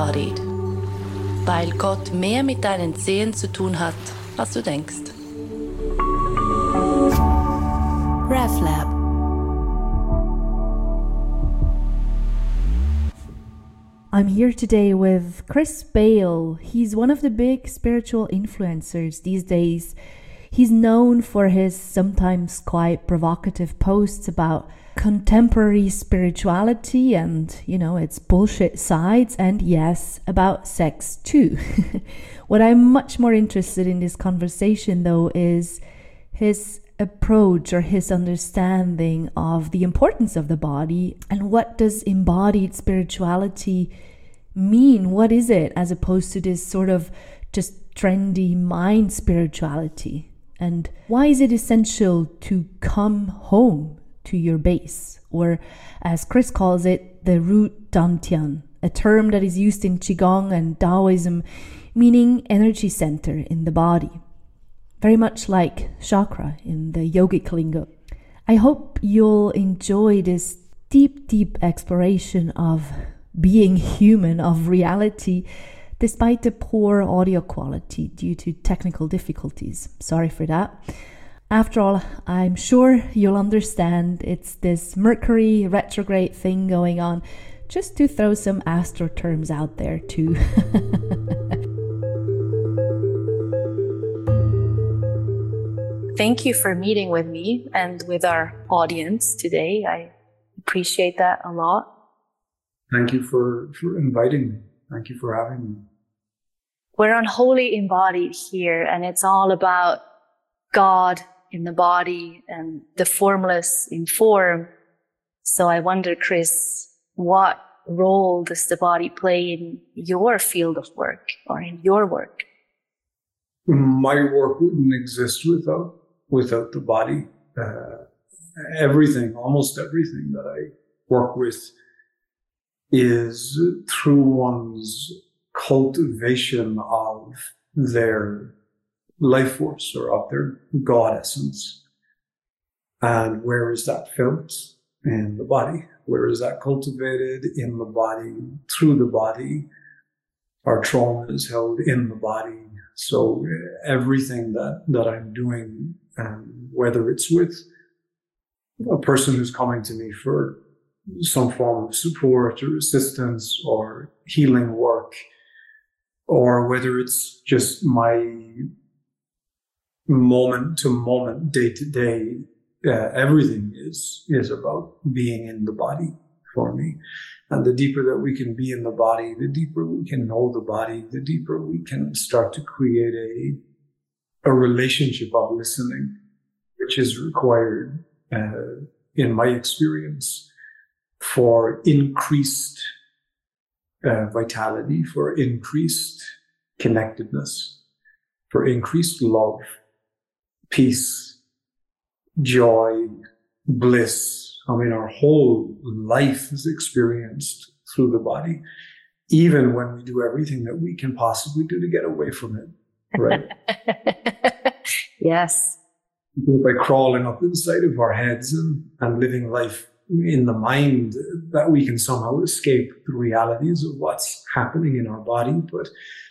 embodied. Weil Gott mehr mit deinen Zehen zu tun hat, als du denkst. RefLab. I'm here today with Chris Bail. He's one of the big spiritual influencers these days. He's known for his sometimes quite provocative posts about contemporary spirituality and, its bullshit sides, and yes, about sex too. What I'm much more interested in this conversation, though, is his approach or his understanding of the importance of the body, and what does embodied spirituality mean? What is it, as opposed to this sort of just trendy mind spirituality? And why is it essential to come home to your base, or as Chris calls it, the root dantian, a term that is used in Qigong and Taoism, meaning energy center in the body, very much like chakra in the yogic lingo. I hope you'll enjoy this deep exploration of being human, of reality, despite the poor audio quality due to technical difficulties. Sorry for that. After all, I'm sure you'll understand it's this Mercury retrograde thing going on, just to throw some astro terms out there too. Thank you for meeting with me and with our audience today. I appreciate that a lot. Thank you for inviting me. Thank you for having me. We're on Wholly Embodied here, and it's all about God in the body and the formless in form. So I wonder, Chris, what role does the body play in your field of work or in your work? My work wouldn't exist without the body. Almost everything that I work with is through one's cultivation of their life force or of their God essence. And where is that felt? In the body. Where is that cultivated? In the body, through the body. Our trauma is held in the body. So everything that I'm doing, whether it's with a person who's coming to me for some form of support or assistance or healing work, or whether it's just my moment to moment, day to day, everything is about being in the body for me. And the deeper that we can be in the body, the deeper we can know the body, the deeper we can start to create a relationship of listening, which is required, in my experience, for increased vitality, for increased connectedness, for increased love, peace, joy, bliss. I mean, our whole life is experienced through the body, even when we do everything that we can possibly do to get away from it, right? Yes. By crawling up inside of our heads and living life in the mind, that we can somehow escape the realities of what's happening in our body. But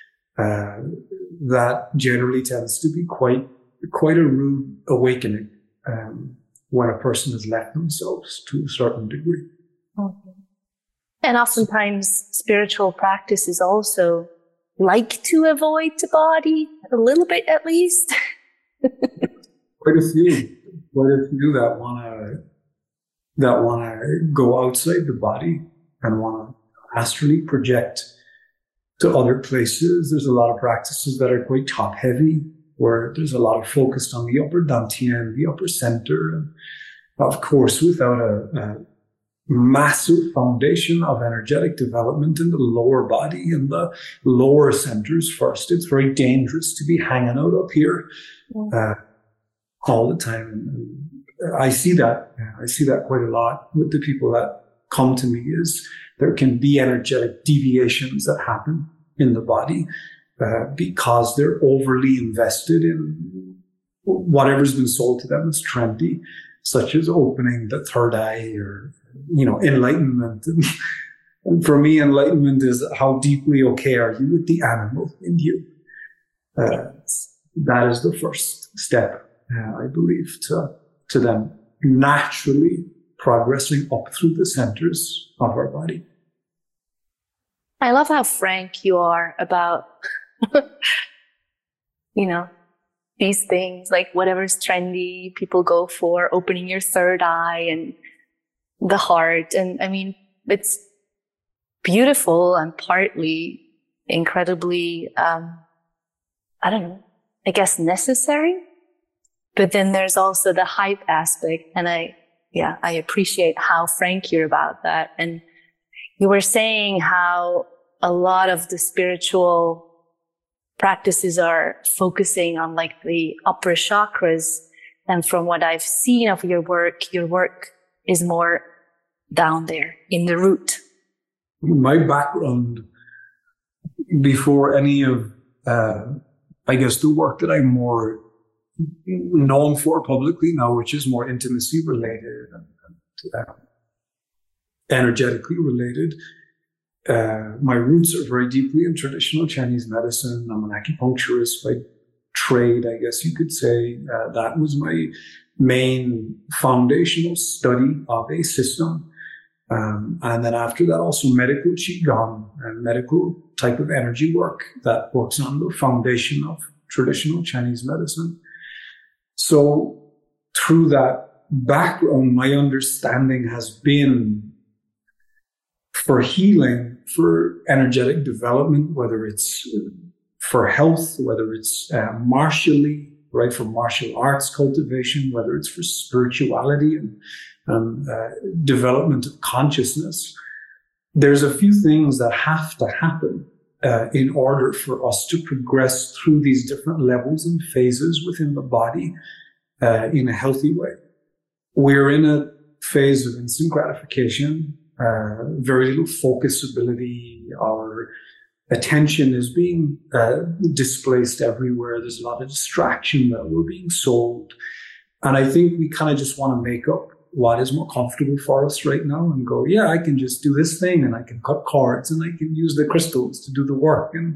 that generally tends to be quite a rude awakening when a person has left themselves to a certain degree. Okay. And oftentimes spiritual practices also like to avoid the body a little bit, at least. Quite a few that wanna go outside the body and wanna astrally project to other places. There's a lot of practices that are quite top heavy, where there's a lot of focus on the upper dantian, the upper center, and of course, without a massive foundation of energetic development in the lower body and the lower centers first, it's very dangerous to be hanging out up here all the time. And I see that quite a lot with the people that come to me. Is there can be energetic deviations that happen in the body because they're overly invested in whatever's been sold to them as trendy, such as opening the third eye or, enlightenment And for me, enlightenment is how deeply okay are you with the animal in you. That is the first step, I believe, to them naturally progressing up through the centers of our body. I love how frank you are about, these things, like whatever's trendy, people go for, opening your third eye and the heart. And I mean, it's beautiful and partly incredibly, I guess necessary. But then there's also the hype aspect. And I appreciate how frank you're about that. And you were saying how a lot of the spiritual practices are focusing on like the upper chakras. And from what I've seen of your work is more down there in the root. My background before any of, the work that I'm more known for publicly now, which is more intimacy related and energetically related. My roots are very deeply in traditional Chinese medicine. I'm an acupuncturist by trade, I guess you could say. That was my main foundational study of a system. And then after that, also medical Qigong and medical type of energy work that works on the foundation of traditional Chinese medicine. So through that background, my understanding has been for healing, for energetic development, whether it's for health, whether it's martially, right, for martial arts cultivation, whether it's for spirituality and development of consciousness. There's a few things that have to happen in order for us to progress through these different levels and phases within the body in a healthy way. We're in a phase of instant gratification, very little focusability. Our attention is being displaced everywhere. There's a lot of distraction that we're being sold. And I think we kind of just want to make up what is more comfortable for us right now and go, yeah, I can just do this thing and I can cut cords and I can use the crystals to do the work. And,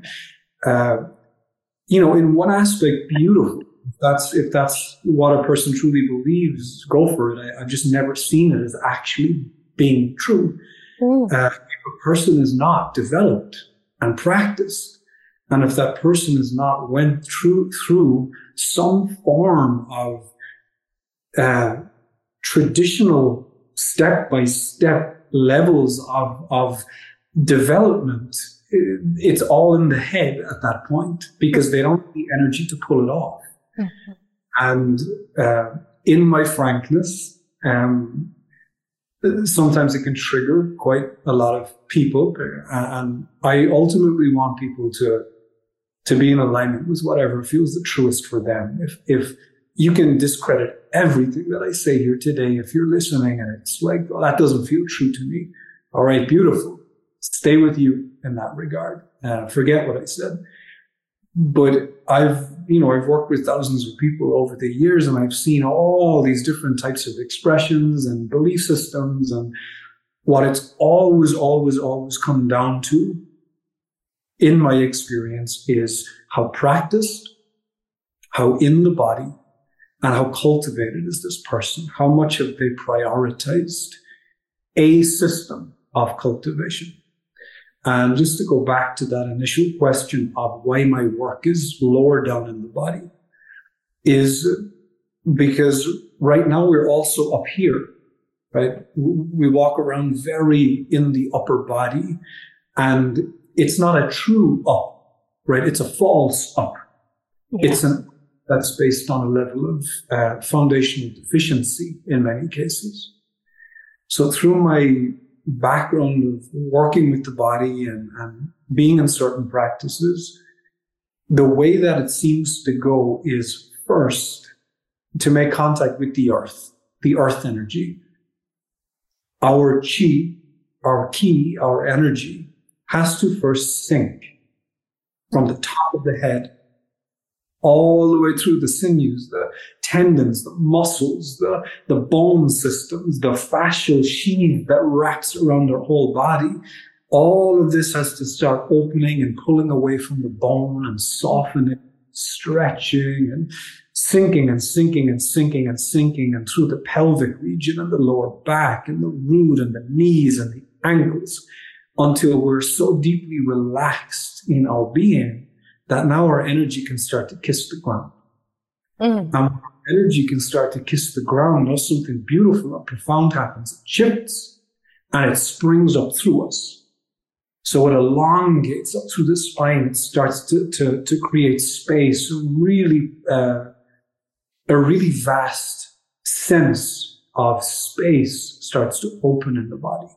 in one aspect, beautiful. If that's what a person truly believes, go for it. I've just never seen it as actually being true. If a person is not developed and practiced, and if that person has not went through some form of traditional step-by-step levels of development, it's all in the head at that point because they don't have the energy to pull it off. Mm-hmm. And in my frankness, sometimes it can trigger quite a lot of people. And I ultimately want people to be in alignment with whatever feels the truest for them. If you can discredit everything that I say here today, if you're listening and it's like, well, that doesn't feel true to me. All right, beautiful. Stay with you in that regard. Forget what I said. But I've worked with thousands of people over the years and I've seen all these different types of expressions and belief systems. And what it's always come down to, in my experience, is how practiced, how in the body, and how cultivated is this person? How much have they prioritized a system of cultivation? And just to go back to that initial question of why my work is lower down in the body is because right now we're also up here, right? We walk around very in the upper body and it's not a true up, right? It's a false up. Yeah. That's based on a level of foundational deficiency in many cases. So through my background of working with the body and being in certain practices, the way that it seems to go is first to make contact with the earth energy. Our chi, our ki, our energy has to first sink from the top of the head all the way through the sinews, the tendons, the muscles, the bone systems, the fascial sheath that wraps around our whole body, all of this has to start opening and pulling away from the bone and softening, stretching and sinking and sinking and sinking and sinking and through the pelvic region and the lower back and the root and the knees and the ankles until we're so deeply relaxed in our being that now our energy can start to kiss the ground. And when our energy can start to kiss the ground, now something beautiful and profound happens. It shifts and it springs up through us. So it elongates up through the spine. It starts to create space, a really vast sense of space starts to open in the body.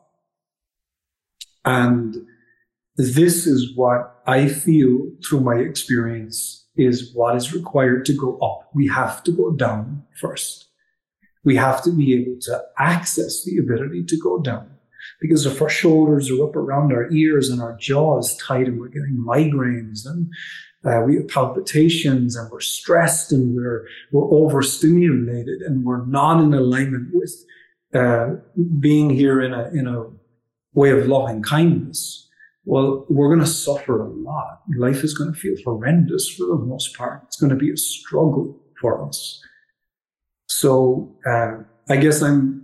And this is what I feel through my experience is what is required to go up. We have to go down first. We have to be able to access the ability to go down. Because if our shoulders are up around our ears and our jaw is tight and we're getting migraines and we have palpitations and we're stressed and we're overstimulated and we're not in alignment with being here in a way of loving kindness, well, we're going to suffer a lot. Life is going to feel horrendous for the most part. It's going to be a struggle for us. So I guess I'm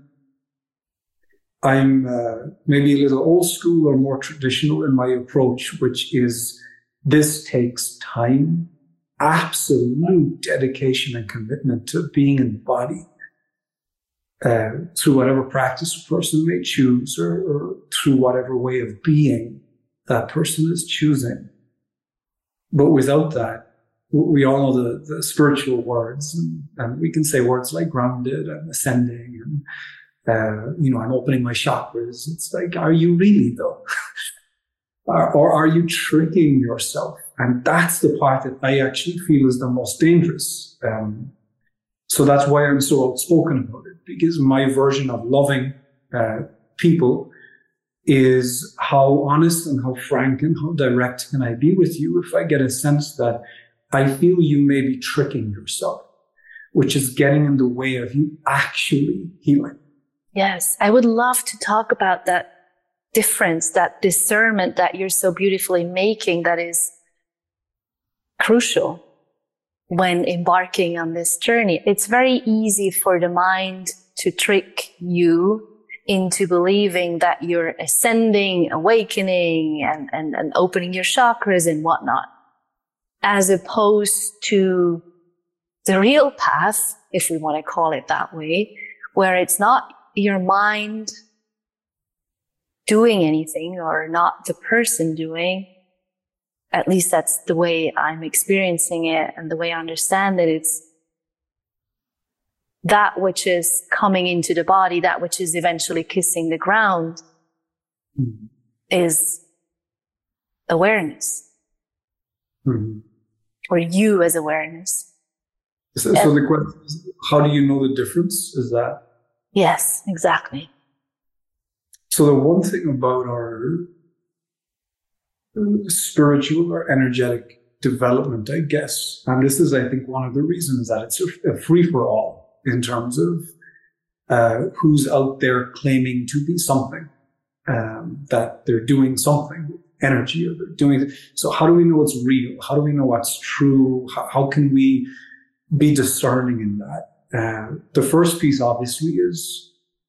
maybe a little old school or more traditional in my approach, which is this takes time, absolute dedication and commitment to being in the body through whatever practice a person may choose or through whatever way of being that person is choosing. But without that, we all know the spiritual words, and we can say words like grounded and ascending and I'm opening my chakras. It's like, are you really though? Or are you tricking yourself? And that's the part that I actually feel is the most dangerous. So that's why I'm so outspoken about it, because my version of loving people is how honest and how frank and how direct can I be with you if I get a sense that I feel you may be tricking yourself, which is getting in the way of you actually healing. Yes, I would love to talk about that difference, that discernment that you're so beautifully making that is crucial when embarking on this journey. It's very easy for the mind to trick you into believing that you're ascending, awakening, and opening your chakras and whatnot, as opposed to the real path, if we want to call it that way, where it's not your mind doing anything or not the person doing. At least that's the way I'm experiencing it and the way I understand it. It's that which is coming into the body, that which is eventually kissing the ground is awareness. Or you as awareness. So the question is, how do you know the difference? Is that? Yes, exactly. So the one thing about our spiritual or energetic development, I guess, and this is, I think, one of the reasons that it's a free-for-all in terms of who's out there claiming to be something, that they're doing something with energy, or they're doing. So how do we know it's real? How do we know what's true? How can we be discerning in that? The first piece, obviously, is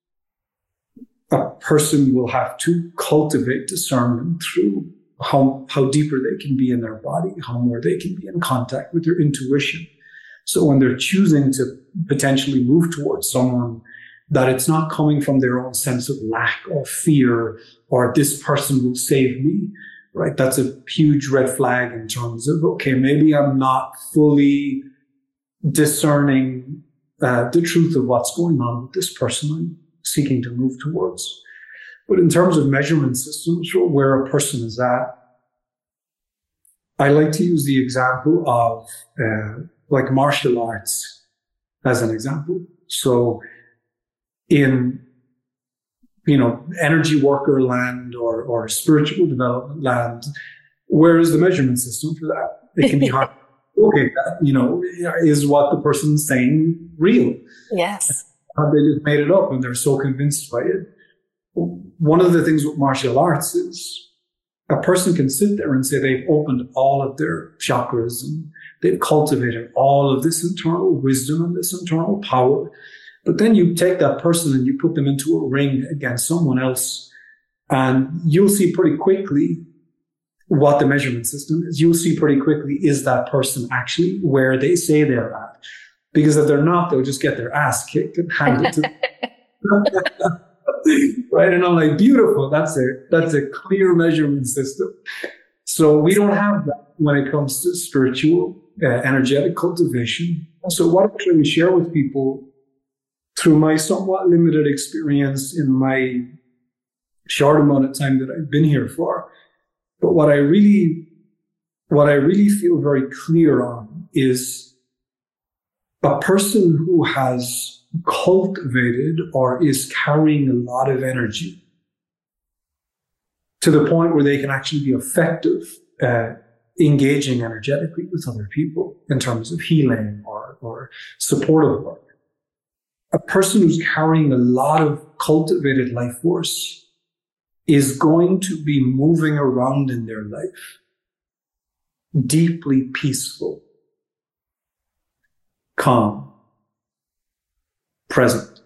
a person will have to cultivate discernment through how deeper they can be in their body, how more they can be in contact with their intuition. So when they're choosing to potentially move towards someone, that it's not coming from their own sense of lack or fear or this person will save me, right? That's a huge red flag in terms of, okay, maybe I'm not fully discerning the truth of what's going on with this person I'm seeking to move towards. But in terms of measurement systems, where a person is at, I like to use the example of like martial arts as an example. So in, energy worker land or spiritual development land, where is the measurement system for that? It can be hard. Okay, that, is what the person's saying real? Yes. Have they just made it up and they're so convinced by it? One of the things with martial arts is a person can sit there and say they've opened all of their chakras and they've cultivated all of this internal wisdom and this internal power. But then you take that person and you put them into a ring against someone else, and you'll see pretty quickly what the measurement system is. You'll see pretty quickly, is that person actually where they say they're at? Because if they're not, they'll just get their ass kicked and handed to them. Right? And I'm like, beautiful. That's a clear measurement system. So we don't have that when it comes to spiritual, energetic cultivation. So what I'm trying to share with people through my somewhat limited experience in my short amount of time that I've been here for, but what I really feel very clear on is a person who has cultivated or is carrying a lot of energy to the point where they can actually be effective engaging energetically with other people in terms of healing or supportive work. A person who's carrying a lot of cultivated life force is going to be moving around in their life deeply peaceful, calm, present.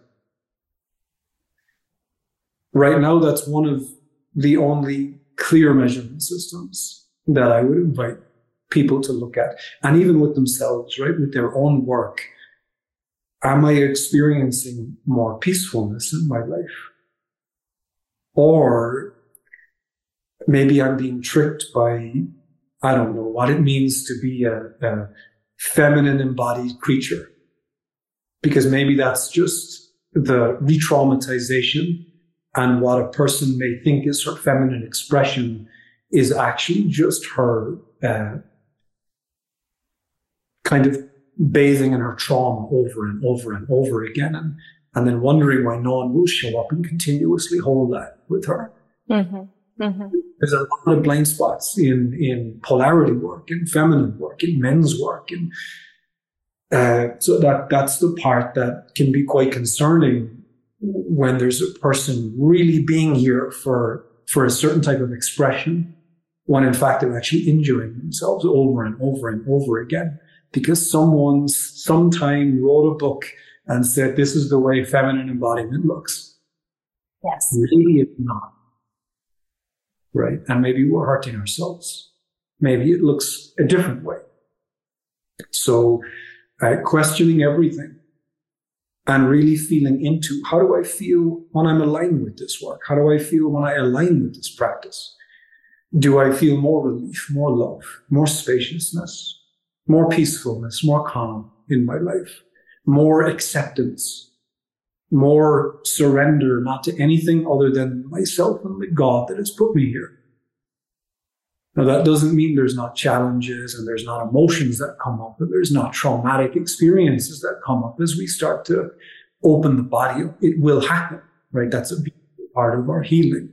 Right now, that's one of the only clear measurement systems that I would invite people to look at. And even with themselves, right, with their own work. Am I experiencing more peacefulness in my life? Or maybe I'm being tricked by, I don't know, what it means to be a feminine embodied creature. Because maybe that's just the re-traumatization, and what a person may think is her feminine expression is actually just her kind of bathing in her trauma over and over and over again, and then wondering why no one will show up and continuously hold that with her. Mm-hmm. Mm-hmm. There's a lot of blind spots in polarity work, in feminine work, in men's work, and so that's the part that can be quite concerning when there's a person really being here for a certain type of expression, when in fact they're actually injuring themselves over and over and over again. Because someone sometime wrote a book and said, this is the way feminine embodiment looks. Yes. Maybe it's not. Right? And maybe we're hurting ourselves. Maybe it looks a different way. So questioning everything and really feeling into, how do I feel when I'm aligned with this work? How do I feel when I align with this practice? Do I feel more relief, more love, more spaciousness, more peacefulness, more calm in my life, more acceptance, more surrender, not to anything other than myself and the God that has put me here? Now, that doesn't mean there's not challenges and there's not emotions that come up, and there's not traumatic experiences that come up as we start to open the body up. It will happen, right? That's a big part of our healing.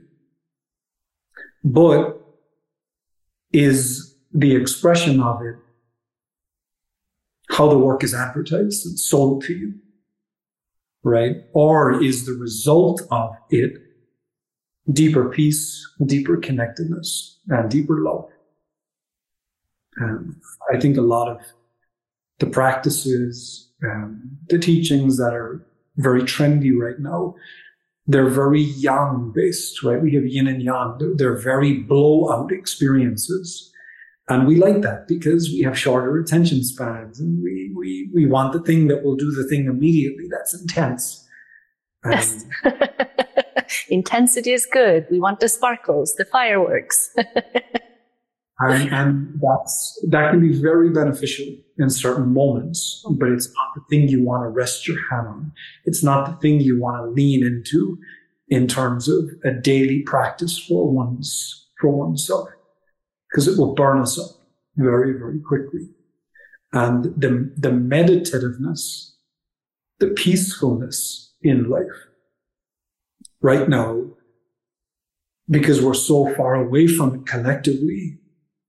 But is the expression of it how the work is advertised and sold to you, right? Or is the result of it deeper peace, deeper connectedness, and deeper love? I think a lot of the practices, the teachings that are very trendy right now, they're very yang based, right? We have yin and yang. They're very blowout experiences. And we like that because we have shorter attention spans, and we want the thing that will do the thing immediately. That's intense. Yes. Intensity is good. We want the sparkles, the fireworks. and that can be very beneficial in certain moments, but it's not the thing you want to rest your hand on. It's not the thing you want to lean into in terms of a daily practice for oneself. Because it will burn us up very, very quickly. And the meditativeness, the peacefulness in life right now, because we're so far away from it collectively,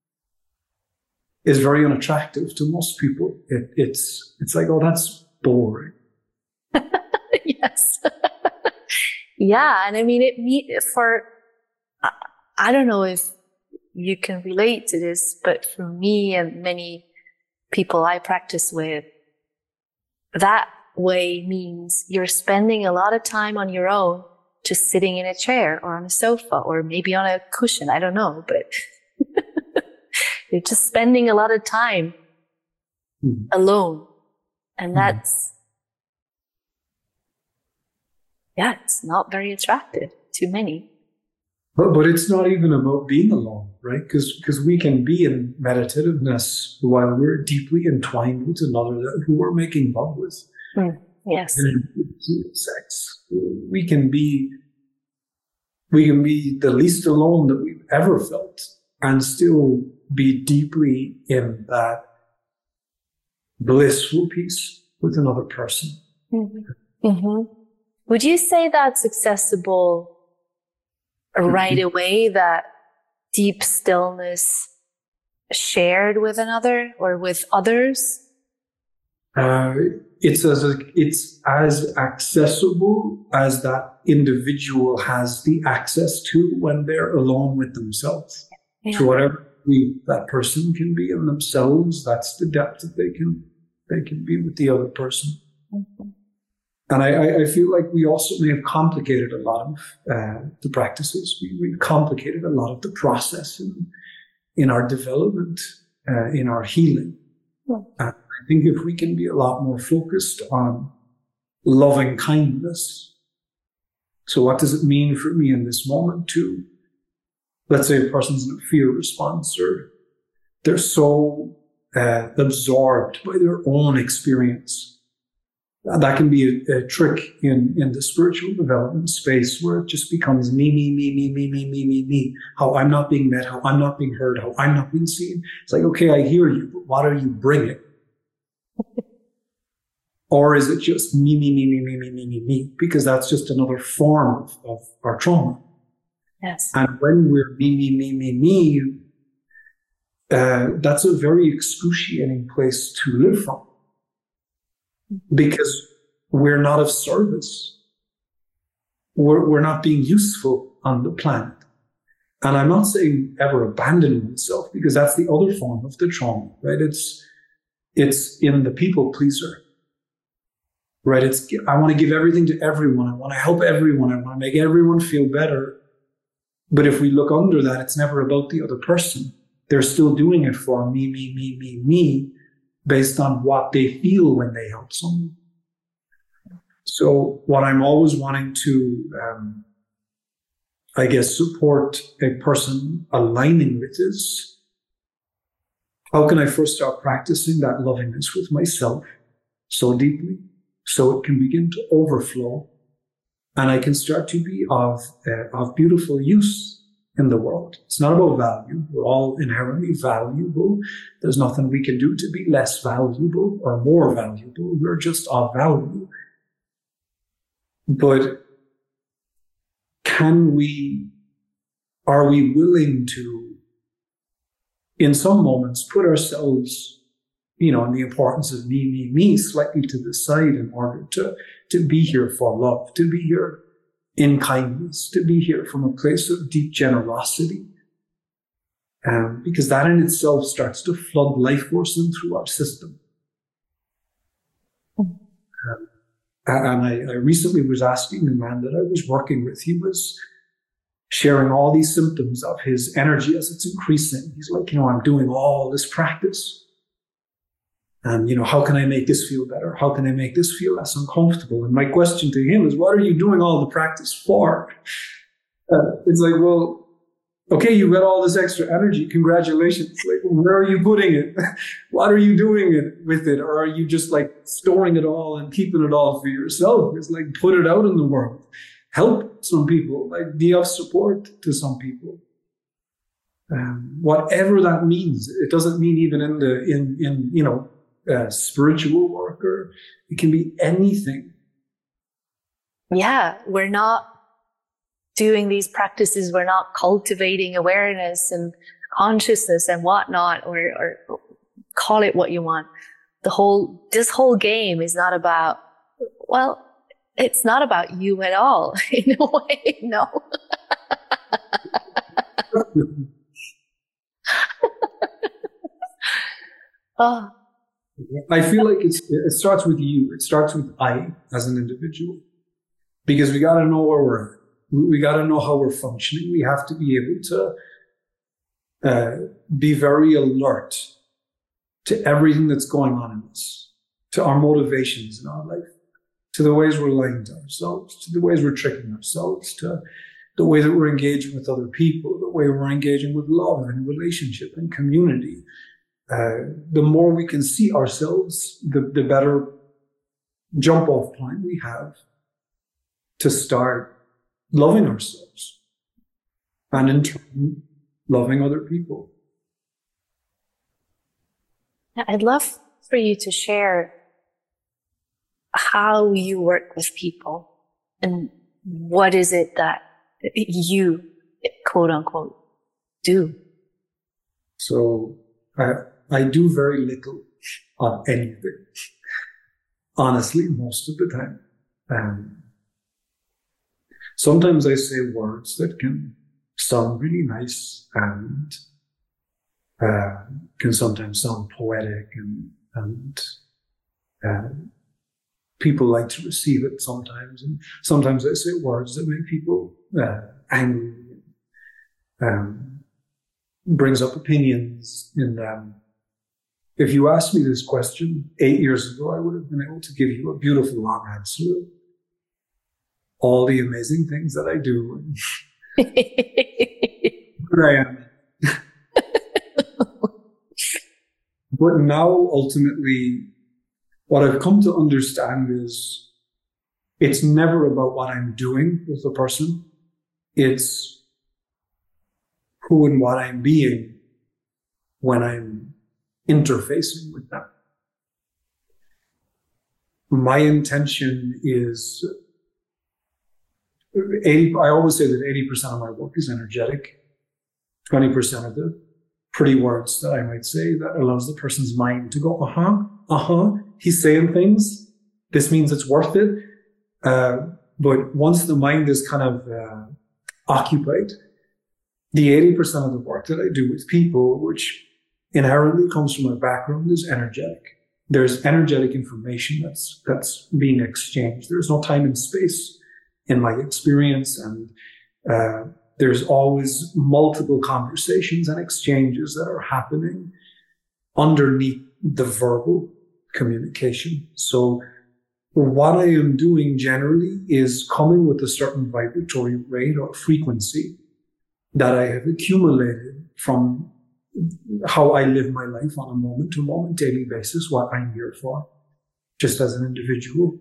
is very unattractive to most people. It's like, oh, that's boring. Yes. Yeah. And I mean, I don't know if you can relate to this, but for me and many people I practice with, that way means you're spending a lot of time on your own, just sitting in a chair or on a sofa or maybe on a cushion. I don't know, but you're just spending a lot of time alone. And that's, it's not very attractive to many. But it's not even about being alone, right? Because we can be in meditativeness while we're deeply entwined with another who we're making love with. Yes. And sex. We can be the least alone that we've ever felt and still be deeply in that blissful peace with another person. Would you say that's accessible right away, that deep stillness shared with another or with others? It's as accessible as that individual has the access to when they're alone with themselves. To whatever degree that person can be in themselves, that's the depth that they can be with the other person. And I feel like we also may have complicated a lot of the practices. We've complicated a lot of the process in our development, in our healing. I think if we can be a lot more focused on loving kindness. So what does it mean for me in this moment to, let's say a person's in a fear response, or they're so absorbed by their own experience. That can be a trick in the spiritual development space where it just becomes me. How I'm not being met, how I'm not being heard, how I'm not being seen. It's like, okay, I hear you, but what are you bringing? Or is it just me? Because that's just another form of our trauma. Yes. And when we're me, that's a very excruciating place to live from. Because we're not of service. We're not being useful on the planet. And I'm not saying ever abandon oneself, because that's the other form of the trauma, right? It's in the people pleaser, right? I want to give everything to everyone. I want to help everyone. I want to make everyone feel better. But if we look under that, it's never about the other person. They're still doing it for me, based on what they feel when they help someone. So what I'm always wanting to, support a person aligning with is, how can I first start practicing that lovingness with myself so deeply, so it can begin to overflow, and I can start to be of beautiful use in the world. It's not about value. We're all inherently valuable. There's nothing we can do to be less valuable or more valuable. We're just of value. But are we willing to, in some moments, put ourselves, in the importance of me, slightly to the side in order to be here for love, to be here in kindness, to be here from a place of deep generosity. Because that in itself starts to flood life force in through our system. And I recently was asking the man that I was working with, he was sharing all these symptoms of his energy as it's increasing. He's like, I'm doing all this practice. And, how can I make this feel better? How can I make this feel less uncomfortable? And my question to him is, what are you doing all the practice for? It's like, well, okay, you got all this extra energy. Congratulations. Like, where are you putting it? What are you doing with it? Or are you just like storing it all and keeping it all for yourself? It's like, put it out in the world. Help some people, like be of support to some people. Whatever that means. It doesn't mean even in spiritual work, or it can be anything. Yeah, we're not doing these practices. We're not cultivating awareness and consciousness and whatnot, or call it what you want. This whole game is not about, it's not about you at all in a way, no. Oh, I feel like it starts with you. It starts with I as an individual, because we got to know where we're at. We got to know how we're functioning. We have to be able to be very alert to everything that's going on in us, to our motivations in our life, to the ways we're lying to ourselves, to the ways we're tricking ourselves, to the way that we're engaging with other people, the way we're engaging with love and relationship and community. The more we can see ourselves, the better jump off point we have to start loving ourselves and in turn loving other people. I'd love for you to share how you work with people and what is it that you, quote unquote, do. So I do very little of anything, honestly, most of the time. Sometimes I say words that can sound really nice and can sometimes sound poetic, and people like to receive it sometimes. And sometimes I say words that make people angry, brings up opinions in them. If you asked me this question 8 years ago, I would have been able to give you a beautiful long answer. All the amazing things that I do. Where I am. But now, ultimately, what I've come to understand is it's never about what I'm doing with the person. It's who and what I'm being when I'm interfacing with them. My intention is I always say that 80% of my work is energetic. 20% of the pretty words that I might say that allows the person's mind to go, he's saying things. This means it's worth it. But once the mind is kind of occupied, the 80% of the work that I do with people, which inherently comes from my background, is energetic. There's energetic information that's being exchanged. There's no time and space in my experience, and there's always multiple conversations and exchanges that are happening underneath the verbal communication. So what I am doing generally is coming with a certain vibratory rate or frequency that I have accumulated from how I live my life on a moment-to-moment daily basis, what I'm here for, just as an individual.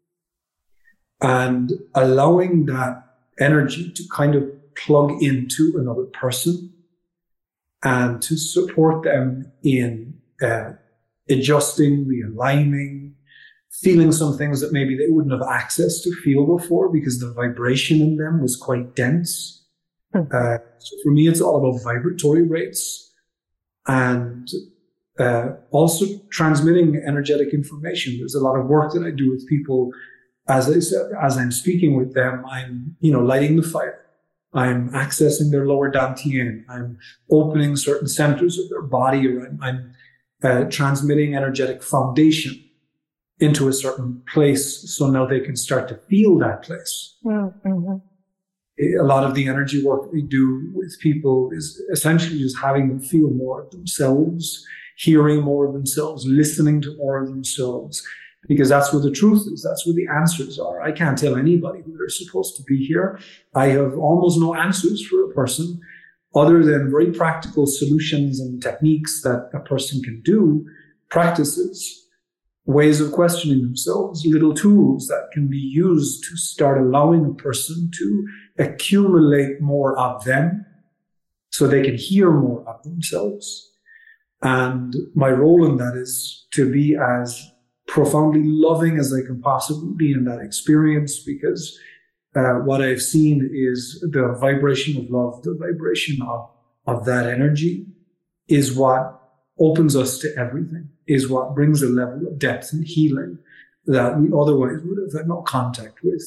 And allowing that energy to kind of plug into another person and to support them in adjusting, realigning, feeling some things that maybe they wouldn't have access to feel before because the vibration in them was quite dense. So for me, it's all about vibratory rates and also transmitting energetic information. There's a lot of work that I do with people. As I said, as I'm speaking with them, I'm, lighting the fire. I'm accessing their lower dantian. I'm opening certain centers of their body, or I'm transmitting energetic foundation into a certain place, so now they can start to feel that place. Mm-hmm. A lot of the energy work we do with people is essentially just having them feel more of themselves, hearing more of themselves, listening to more of themselves, because that's where the truth is. That's where the answers are. I can't tell anybody who they're supposed to be here. I have almost no answers for a person other than very practical solutions and techniques that a person can do, practices, ways of questioning themselves, little tools that can be used to start allowing a person to accumulate more of them so they can hear more of themselves. And my role in that is to be as profoundly loving as I can possibly be in that experience, because what I've seen is the vibration of love, the vibration of that energy is what opens us to everything, is what brings a level of depth and healing that we otherwise would have had no contact with.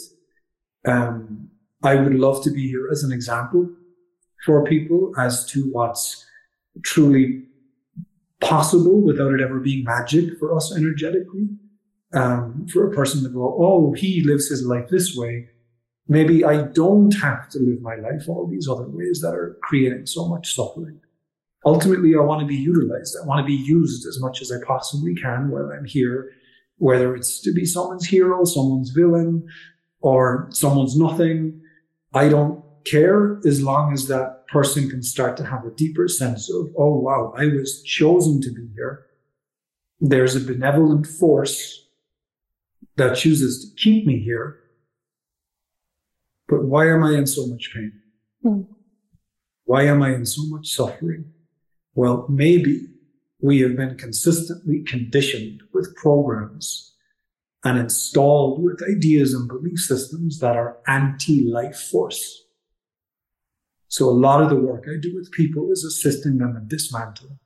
I would love to be here as an example for people as to what's truly possible without it ever being magic for us energetically. For a person to go, oh, he lives his life this way. Maybe I don't have to live my life all these other ways that are creating so much suffering. Ultimately, I want to be utilized. I want to be used as much as I possibly can while I'm here, whether it's to be someone's hero, someone's villain, or someone's nothing. I don't care as long as that person can start to have a deeper sense of, oh, wow, I was chosen to be here. There's a benevolent force that chooses to keep me here. But why am I in so much pain? Why am I in so much suffering? Well, maybe we have been consistently conditioned with programs and installed with ideas and belief systems that are anti-life force. So a lot of the work I do with people is assisting them in dismantling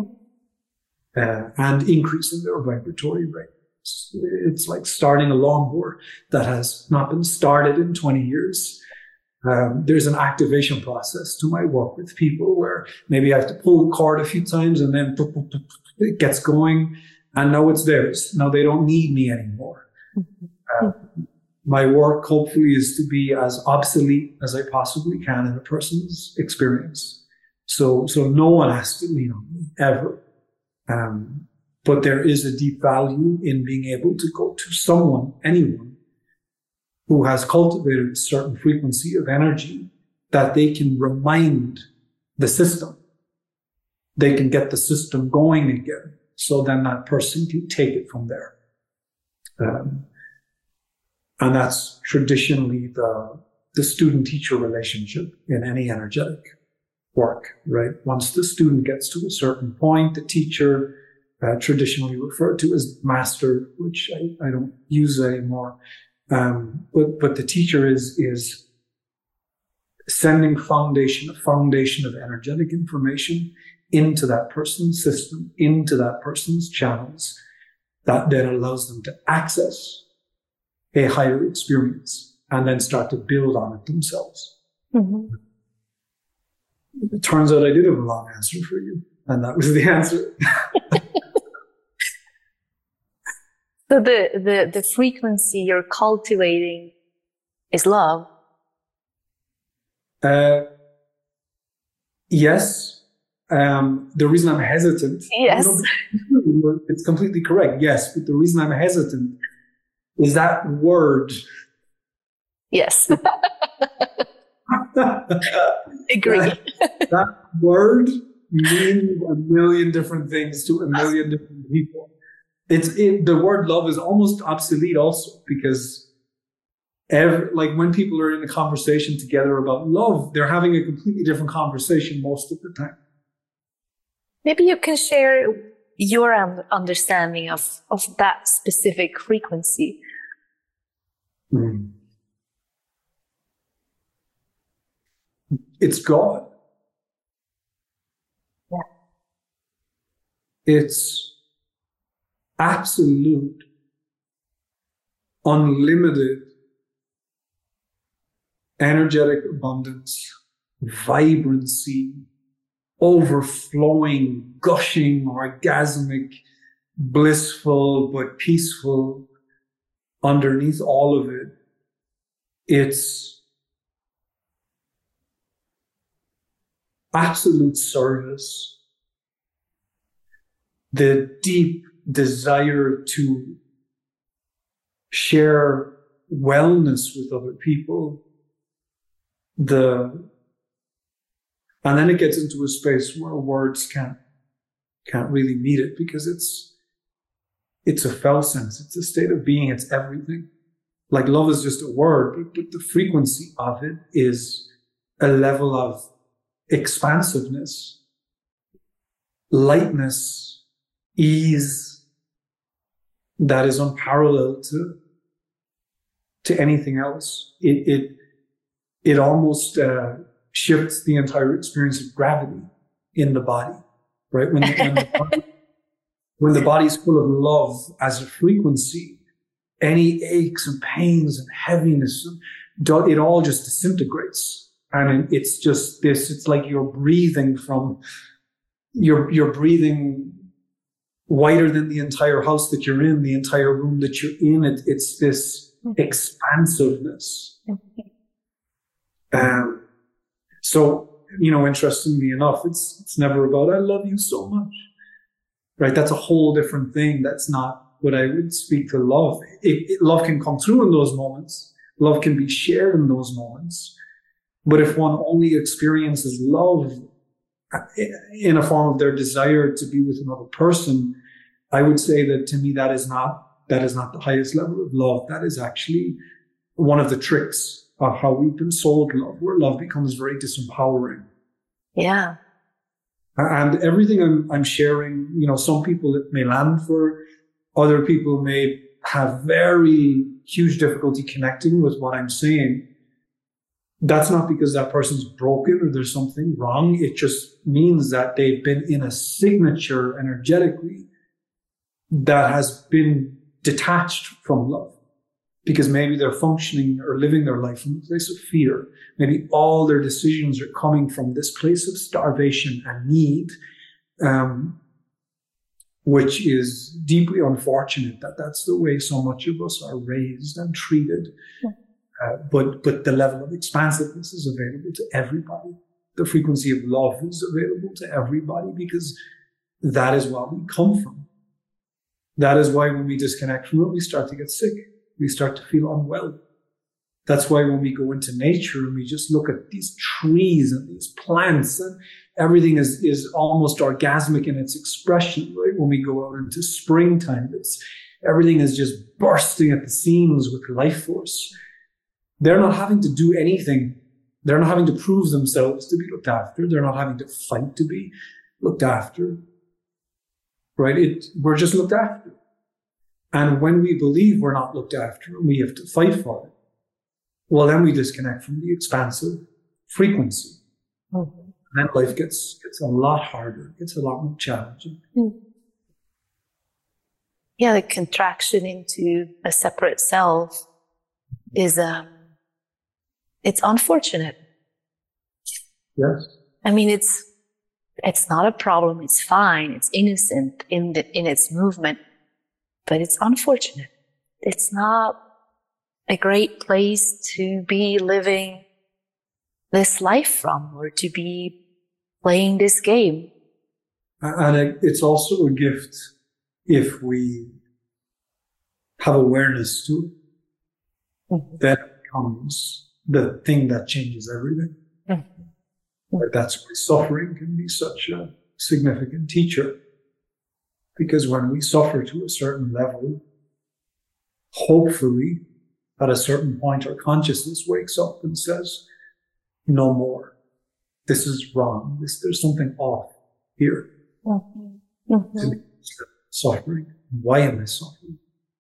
and increasing their vibratory rate. It's like starting a lawnmower that has not been started in 20 years. There's an activation process to my work with people where maybe I have to pull the cord a few times and then it gets going, and now it's theirs. Now they don't need me anymore. My work hopefully is to be as obsolete as I possibly can in a person's experience. So no one has to lean on me ever. But there is a deep value in being able to go to someone, anyone, who has cultivated a certain frequency of energy that they can remind the system. They can get the system going again. So then that person can take it from there. And that's traditionally the student-teacher relationship in any energetic work, right? Once the student gets to a certain point, the teacher, traditionally referred to as master, which I don't use anymore. But the teacher is sending a foundation of energetic information into that person's system, into that person's channels, that then allows them to access a higher experience and then start to build on it themselves. Mm-hmm. It turns out I did have a long answer for you, and that was the answer. So the frequency you're cultivating is love? Yes. The reason I'm hesitant. Yes. It's completely correct. Yes. But the reason I'm hesitant is that word. Yes. Agree. That word means a million different things to a million different people. The word love is almost obsolete also, because like when people are in a conversation together about love, they're having a completely different conversation most of the time. Maybe you can share your understanding of that specific frequency. It's God. Yeah. It's absolute, unlimited, energetic abundance, vibrancy, overflowing, gushing, orgasmic, blissful, but peaceful. Underneath all of it, it's absolute service, the deep desire to share wellness with other people, and then it gets into a space where words can't really meet it, because it's a felt sense, it's a state of being, it's everything. Like love is just a word, but the frequency of it is a level of expansiveness, lightness, ease that is unparalleled to anything else. It almost shifts the entire experience of gravity in the body, right? When the body's full of love as a frequency, any aches and pains and heaviness, it all just disintegrates. And it's just this, it's like you're breathing wider than the entire house that you're in, the entire room that you're in. It's this expansiveness. So, interestingly enough, it's never about, I love you so much, right? That's a whole different thing. That's not what I would speak to love. Love can come through in those moments. Love can be shared in those moments. But if one only experiences love in a form of their desire to be with another person, I would say that to me, that is not the highest level of love. That is actually one of the tricks of how we've been sold love, where love becomes very disempowering. Yeah. And everything I'm sharing, some people it may land for, other people may have very huge difficulty connecting with what I'm saying. That's not because that person's broken or there's something wrong. It just means that they've been in a signature energetically that has been detached from love, because maybe they're functioning or living their life from a place of fear. Maybe all their decisions are coming from this place of starvation and need, which is deeply unfortunate that that's the way so much of us are raised and treated. Yeah. But the level of expansiveness is available to everybody. The frequency of love is available to everybody, because that is what we come from. That is why when we disconnect from it, we start to get sick. We start to feel unwell. That's why when we go into nature and we just look at these trees and these plants, and everything is almost orgasmic in its expression, right? When we go out into springtime, everything is just bursting at the seams with life force. They're not having to do anything. They're not having to prove themselves to be looked after. They're not having to fight to be looked after, right? We're just looked after. And when we believe we're not looked after and we have to fight for it, well, then we disconnect from the expansive frequency. Mm-hmm. And then life gets a lot harder, gets a lot more challenging. Mm. Yeah, the contraction into a separate self is, it's unfortunate. Yes. I mean, it's not a problem. It's fine. It's innocent in its movement, but it's unfortunate. It's not a great place to be living this life from, or to be playing this game. And it's also a gift if we have awareness to it. Mm-hmm. That becomes the thing that changes everything. Mm-hmm. That's why suffering can be such a significant teacher. Because when we suffer to a certain level, hopefully at a certain point our consciousness wakes up and says, no more. This is wrong. There's something off here. Mm-hmm. Mm-hmm. Suffering. Why am I suffering?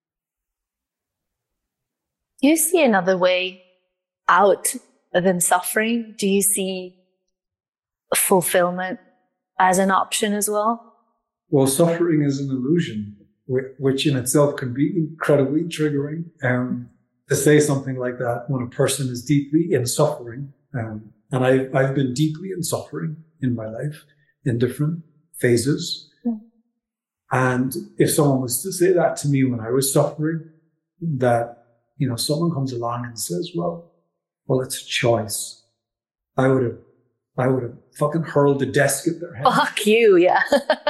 Do you see another way out than suffering? Do you see fulfillment as an option as well? Well, suffering is an illusion, which in itself can be incredibly triggering. To say something like that when a person is deeply in suffering, and I've been deeply in suffering in my life in different phases. Yeah. And if someone was to say that to me when I was suffering, that, someone comes along and says, well, it's a choice. I would have fucking hurled the desk at their head. Fuck you, yeah.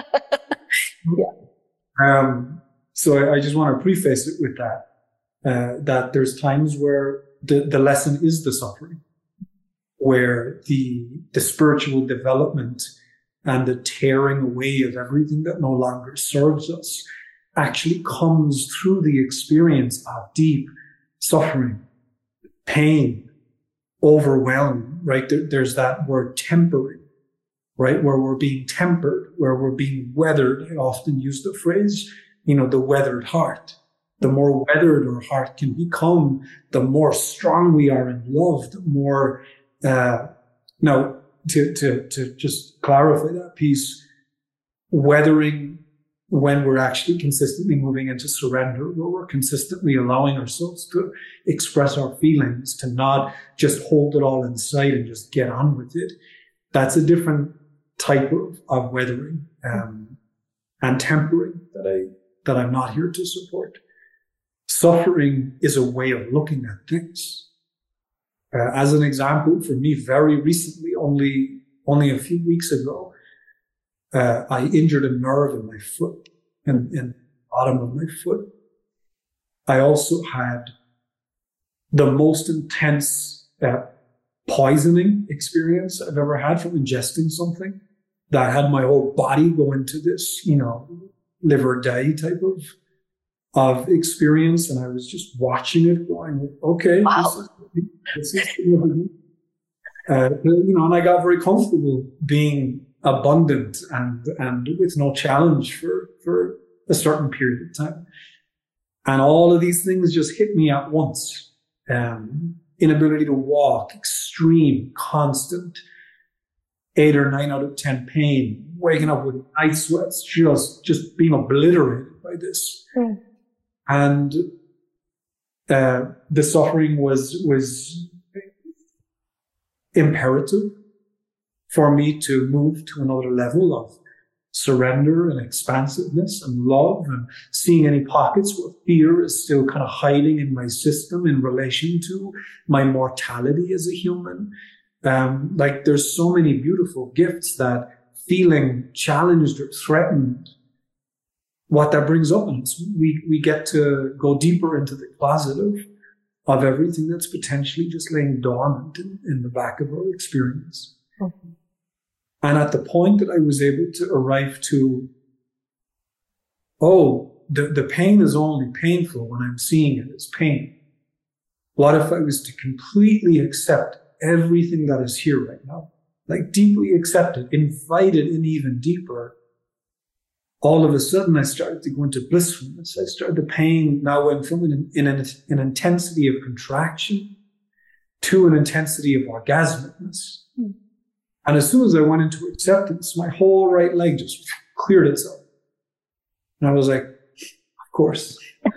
Yeah. So I just want to preface it with that. That there's times where the lesson is the suffering, where the spiritual development and the tearing away of everything that no longer serves us actually comes through the experience of deep suffering, pain, overwhelm, right? There's that word tempering, right? Where we're being tempered, where we're being weathered. I often use the phrase, the weathered heart. The more weathered our heart can become, the more strong we are in love, the more, now to just clarify that piece, weathering when we're actually consistently moving into surrender, where we're consistently allowing ourselves to express our feelings, to not just hold it all inside and just get on with it. That's a different type of weathering. and tempering that I'm not here to support. Suffering is a way of looking at things. As an example, for me, very recently, only a few weeks ago, I injured a nerve in my foot, in the bottom of my foot. I also had the most intense poisoning experience I've ever had from ingesting something that had my whole body go into this, live or die type of experience. And I was just watching it going, okay, wow. this is and I got very comfortable being abundant and with no challenge for a certain period of time. And all of these things just hit me at once. Inability to walk, extreme, constant, 8 or 9 out of 10 pain, waking up with night sweats, just being obliterated by this. Mm. And the suffering was imperative for me to move to another level of surrender and expansiveness and love, and seeing any pockets where fear is still kind of hiding in my system in relation to my mortality as a human. Like there's so many beautiful gifts that feeling challenged or threatened, what that brings up in us, we get to go deeper into the closet of everything that's potentially just laying dormant in the back of our experience. Mm-hmm. And at the point that I was able to arrive to, the pain is only painful when I'm seeing it as pain. What if I was to completely accept everything that is here right now? Like deeply accept it, invite it in even deeper. All of a sudden I started to go into blissfulness. The pain now went from an intensity of contraction to an intensity of orgasmicness. Mm. And as soon as I went into acceptance, my whole right leg just cleared itself. And I was like, of course.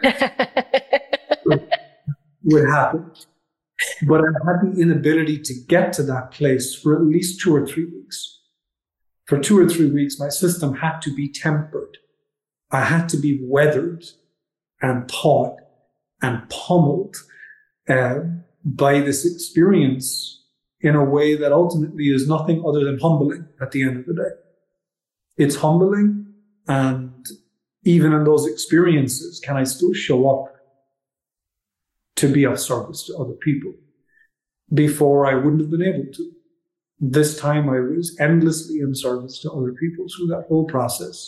Would happen. But I had the inability to get to that place for at least 2 or 3 weeks. For 2 or 3 weeks, my system had to be tempered. I had to be weathered and taught and pummeled by this experience in a way that ultimately is nothing other than humbling at the end of the day. It's humbling, and even in those experiences, can I still show up to be of service to other people? Before, I wouldn't have been able to. This time I was endlessly in service to other people through that whole process.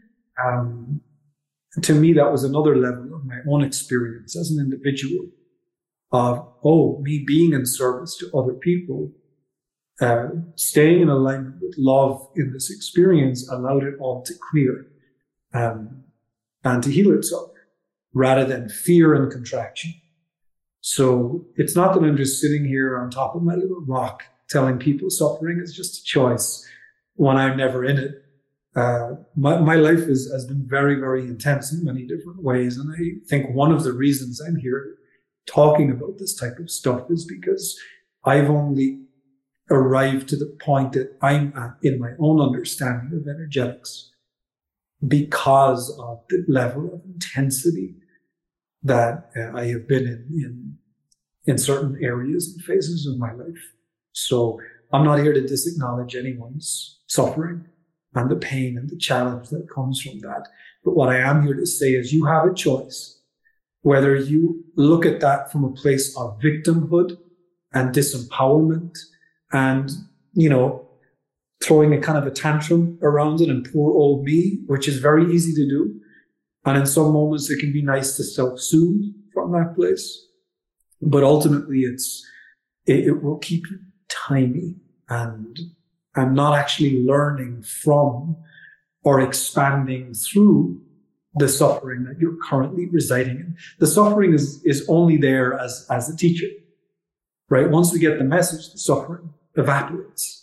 To me, that was another level of my own experience as an individual of, me being in service to other people, staying in alignment with love in this experience allowed it all to clear and to heal itself rather than fear and contraction. So it's not that I'm just sitting here on top of my little rock telling people suffering is just a choice when I'm never in it. My life has been very, very intense in many different ways. And I think one of the reasons I'm here talking about this type of stuff is because I've only arrived to the point that I'm at in my own understanding of energetics because of the level of intensity that I have been in certain areas and phases of my life. So I'm not here to disacknowledge anyone's suffering and the pain and the challenge that comes from that. But what I am here to say is you have a choice. Whether you look at that from a place of victimhood and disempowerment and, throwing a kind of a tantrum around it and poor old me, which is very easy to do. And in some moments it can be nice to self-soothe from that place. But ultimately it will keep you tiny and not actually learning from or expanding through the suffering that you're currently residing in. The suffering is only there as a teacher, right? Once we get the message, the suffering evaporates.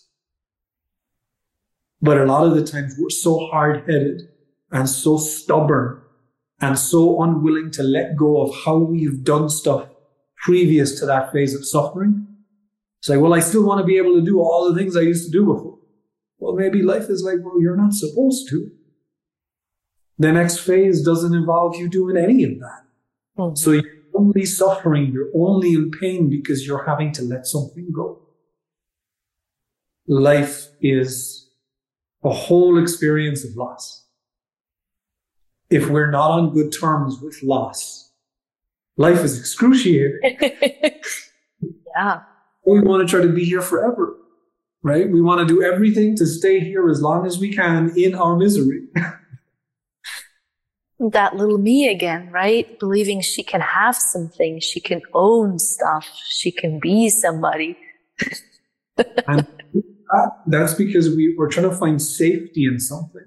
But a lot of the times we're so hard-headed and so stubborn and so unwilling to let go of how we've done stuff previous to that phase of suffering. It's like, well, I still want to be able to do all the things I used to do before. Well, maybe life is like, well, you're not supposed to. The next phase doesn't involve you doing any of that. Mm-hmm. So you're only suffering, you're only in pain because you're having to let something go. Life is a whole experience of loss. If we're not on good terms with loss, life is excruciating. Yeah. We want to try to be here forever, right? We want to do everything to stay here as long as we can in our misery. That little me again, right? Believing she can have something, she can own stuff, she can be somebody. And that's because we're trying to find safety in something.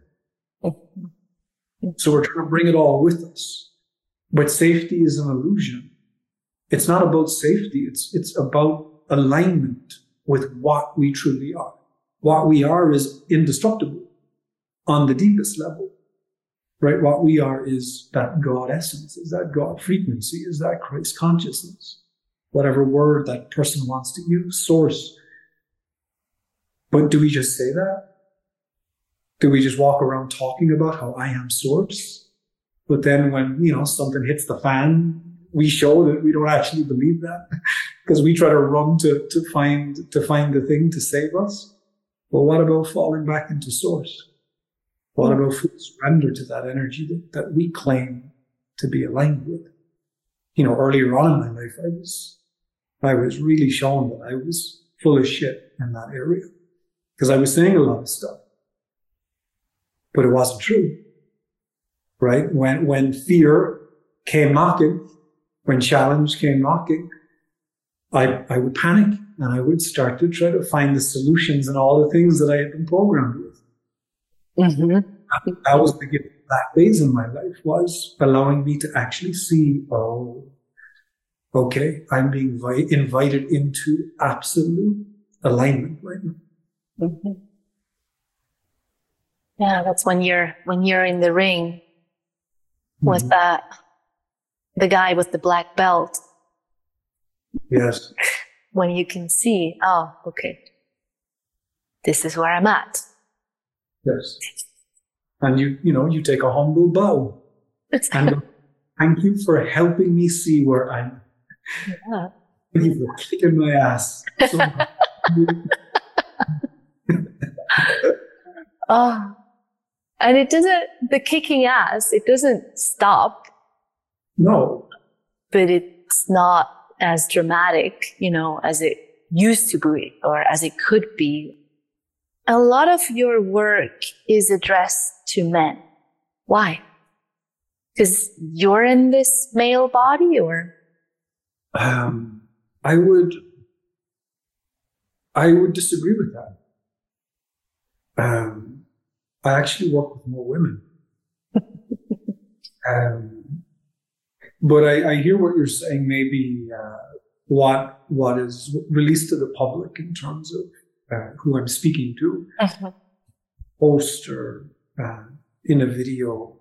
So we're trying to bring it all with us. But safety is an illusion. It's not about safety. It's about alignment with what we truly are. What we are is indestructible on the deepest level, right? What we are is that God essence, is that God frequency, is that Christ consciousness, whatever word that person wants to use, source. But do we just say that? Do we just walk around talking about how I am source? But then when, something hits the fan, we show that we don't actually believe that because we try to run to find the thing to save us. Well, what about falling back into source? What about full surrender to that energy that we claim to be aligned with? Earlier on in my life, I was really shown that I was full of shit in that area because I was saying a lot of stuff, but it wasn't true, right? When fear came knocking, when challenge came knocking, I would panic and I would start to try to find the solutions and all the things that I had been programmed with. Mm-hmm. That was the gift of that phase in my life, was allowing me to actually see, okay, I'm being invited into absolute alignment right now. Mm-hmm. Yeah, that's when you're in the ring with the guy with the black belt. Yes. When you can see, okay, this is where I'm at. Yes. And you take a humble bow and thank you for helping me see where I'm. Yeah. Thank you for kicking my ass. So and the kicking ass, it doesn't stop. No. But it's not as dramatic, as it used to be or as it could be. A lot of your work is addressed to men. Why? Because you're in this male body, or? I would disagree with that. I actually work with more women. But I hear what you're saying, maybe what is released to the public in terms of who I'm speaking to, post or in a video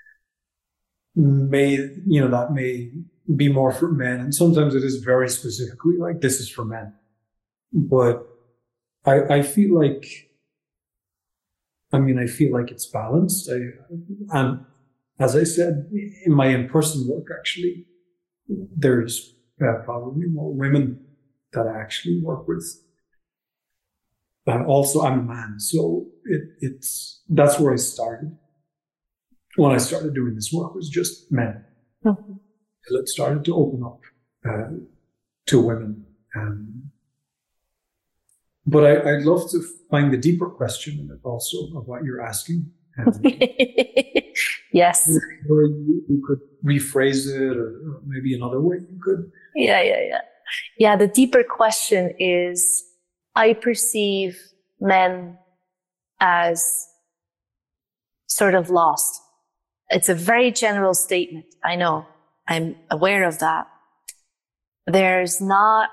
that may be more for men. And sometimes it is very specifically like, this is for men. But I feel like it's balanced. And as I said, in my in-person work, actually, there's probably more women that I actually work with. Also, I'm a man, so that's where I started. When I started doing this work, it was just men. Mm-hmm. It started to open up to women. But I'd love to find the deeper question in it also of what you're asking. Yes. Or you could rephrase it, or maybe another way you could. Yeah, the deeper question is, I perceive men as sort of lost. It's a very general statement. I know. I'm aware of that. There's not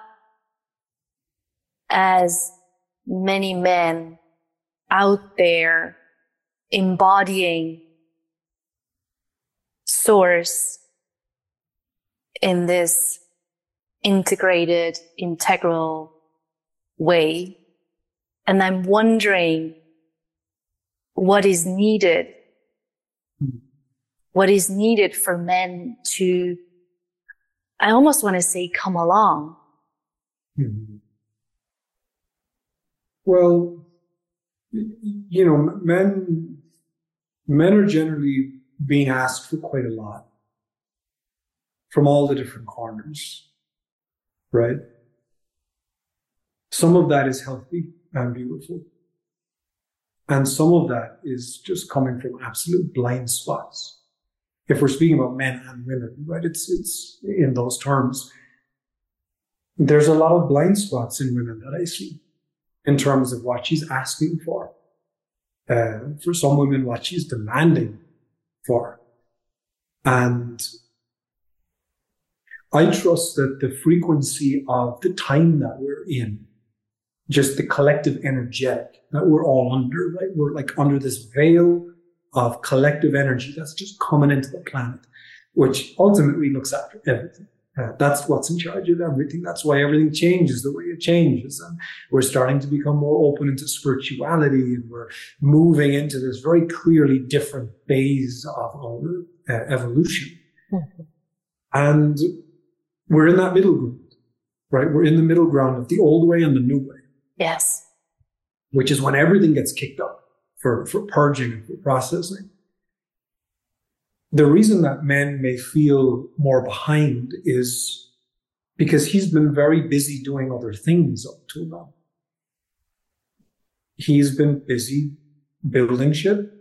as many men out there embodying source in this integrated, integral way. And I'm wondering what is needed what is needed for men to, I almost want to say, come along? Mm-hmm. Well, you know, men are generally being asked for quite a lot from all the different corners, right? Some of that is healthy and beautiful. And some of that is just coming from absolute blind spots. If we're speaking about men and women, right? It's in those terms. There's a lot of blind spots in women that I see in terms of what she's asking for. For some women, what she's demanding for. And I trust that the frequency of the time that we're in, just the collective energetic that we're all under, right? We're like under this veil of collective energy that's just coming into the planet, which ultimately looks after everything. That's what's in charge of everything. That's why everything changes the way it changes. And we're starting to become more open into spirituality, and we're moving into this very clearly different phase of our evolution. Mm-hmm. And we're in that middle ground, right? We're in the middle ground of the old way and the new way. Yes. Which is when everything gets kicked up for purging and for processing. The reason that men may feel more behind is because he's been very busy doing other things up till now. He's been busy building shit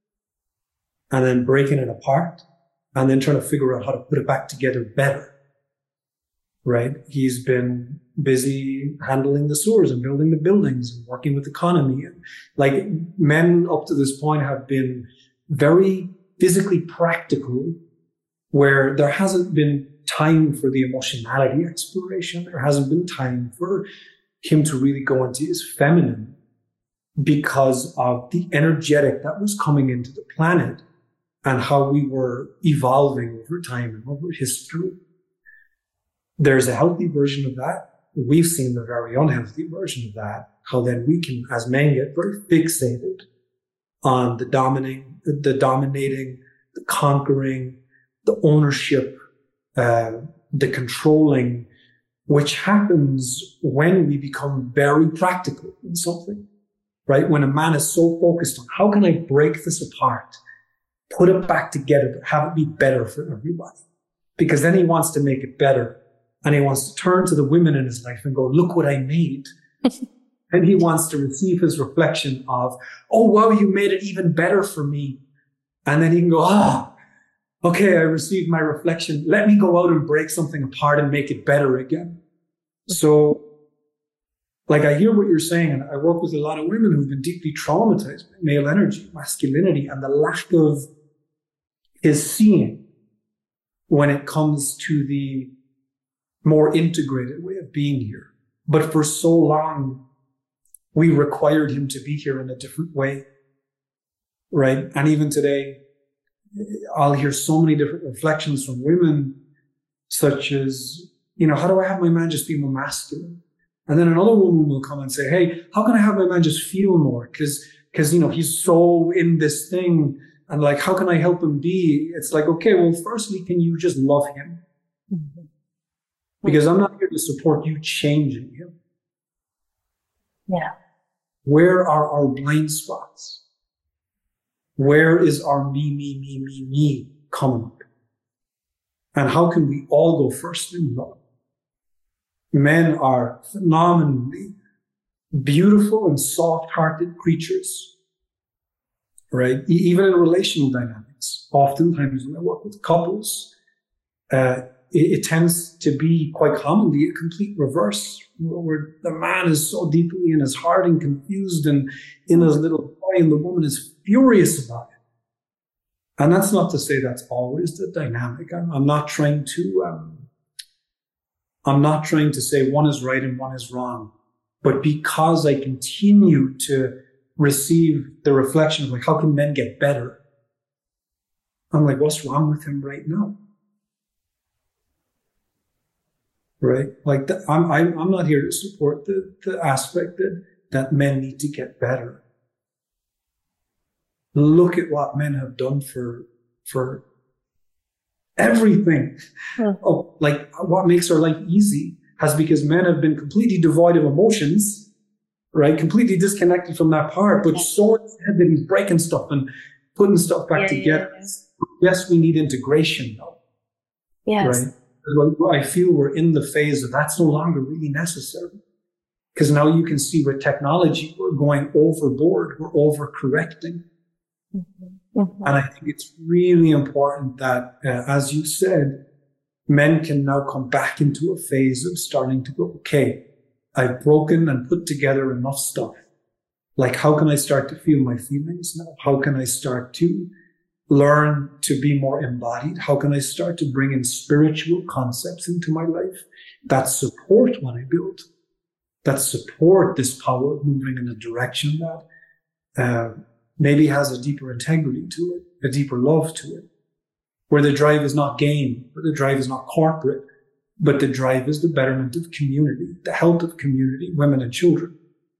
and then breaking it apart and then trying to figure out how to put it back together better. Right? He's been busy handling the sewers and building the buildings and working with the economy. And like, men up to this point have been very physically practical, where there hasn't been time for the emotionality exploration. There hasn't been time for him to really go into his feminine because of the energetic that was coming into the planet and how we were evolving over time and over history. There's a healthy version of that. We've seen the very unhealthy version of that, how then we can, as men, get very fixated on the dominating, the conquering, the ownership, the controlling, which happens when we become very practical in something, right? When a man is so focused on how can I break this apart, put it back together, but have it be better for everybody. Because then he wants to make it better. And he wants to turn to the women in his life and go, look what I made. And he wants to receive his reflection of, oh, wow, you made it even better for me. And then he can go, okay, I received my reflection. Let me go out and break something apart and make it better again. So, like, I hear what you're saying, and I work with a lot of women who've been deeply traumatized by male energy, masculinity, and the lack of his seeing when it comes to the more integrated way of being here. But for so long, we required him to be here in a different way, right? And even today, I'll hear so many different reflections from women, such as, you know, how do I have my man just be more masculine? And then another woman will come and say, hey, how can I have my man just feel more? Because, you know, he's so in this thing. And like, how can I help him be? It's like, okay, well, firstly, can you just love him? Mm-hmm. Because I'm not here to support you changing him. Yeah. Where are our blind spots? Where is our me coming up? And how can we all go first in love? Men are phenomenally beautiful and soft-hearted creatures, right? Even in relational dynamics. Oftentimes when I work with couples, it tends to be quite commonly a complete reverse, where the man is so deeply in his heart and confused and in his little boy, and the woman is furious about it. And that's not to say that's always the dynamic. I'm not trying to say one is right and one is wrong, but because I continue to receive the reflection of like, how can men get better? I'm like, what's wrong with him right now? Right? Like, I'm not here to support the aspect that men need to get better. Look at what men have done for everything. Oh, like what makes our life easy has because men have been completely devoid of emotions, right? Completely disconnected from that part, but so instead that he's breaking stuff and putting stuff back together. Yes, we need integration though. Yes. Right? I feel we're in the phase of that's no longer really necessary. Because now you can see with technology, we're going overboard, we're overcorrecting. And I think it's really important that, as you said, men can now come back into a phase of starting to go, okay, I've broken and put together enough stuff. Like, how can I start to feel my feelings now? How can I start to learn to be more embodied? How can I start to bring in spiritual concepts into my life that support what I build, that support this power moving in a direction that maybe has a deeper integrity to it, a deeper love to it, where the drive is not gain, where the drive is not corporate, but the drive is the betterment of community, the health of community, women and children.